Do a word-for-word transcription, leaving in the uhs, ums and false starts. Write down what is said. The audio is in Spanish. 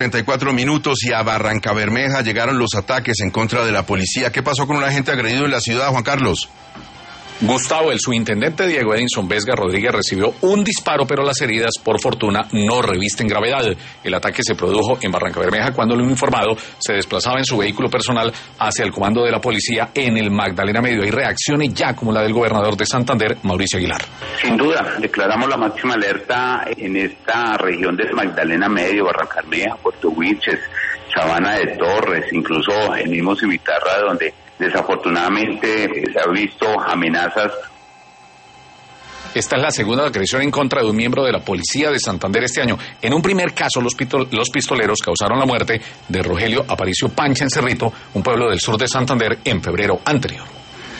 treinta y cuatro minutos y a Barrancabermeja llegaron los ataques en contra de la policía. ¿Qué pasó con un agente agredido en la ciudad, Juan Carlos? Gustavo, el subintendente Diego Edinson Vesga Rodríguez recibió un disparo, pero las heridas, por fortuna, no revisten gravedad. El ataque se produjo en Barrancabermeja cuando el uniformado se desplazaba en su vehículo personal hacia el comando de la policía en el Magdalena Medio. Hay reacciones ya como la del gobernador de Santander, Mauricio Aguilar. Sin duda, declaramos la máxima alerta en esta región de Magdalena Medio, Barrancabermeja, Puerto Wilches, Sabana de Torres, incluso el mismo Cimitarra, donde desafortunadamente se ha visto amenazas. Esta es la segunda agresión en contra de un miembro de la policía de Santander este año. En un primer caso, los, pistol- los pistoleros causaron la muerte de Rogelio Aparicio Pancha en Cerrito, un pueblo del sur de Santander, en febrero anterior.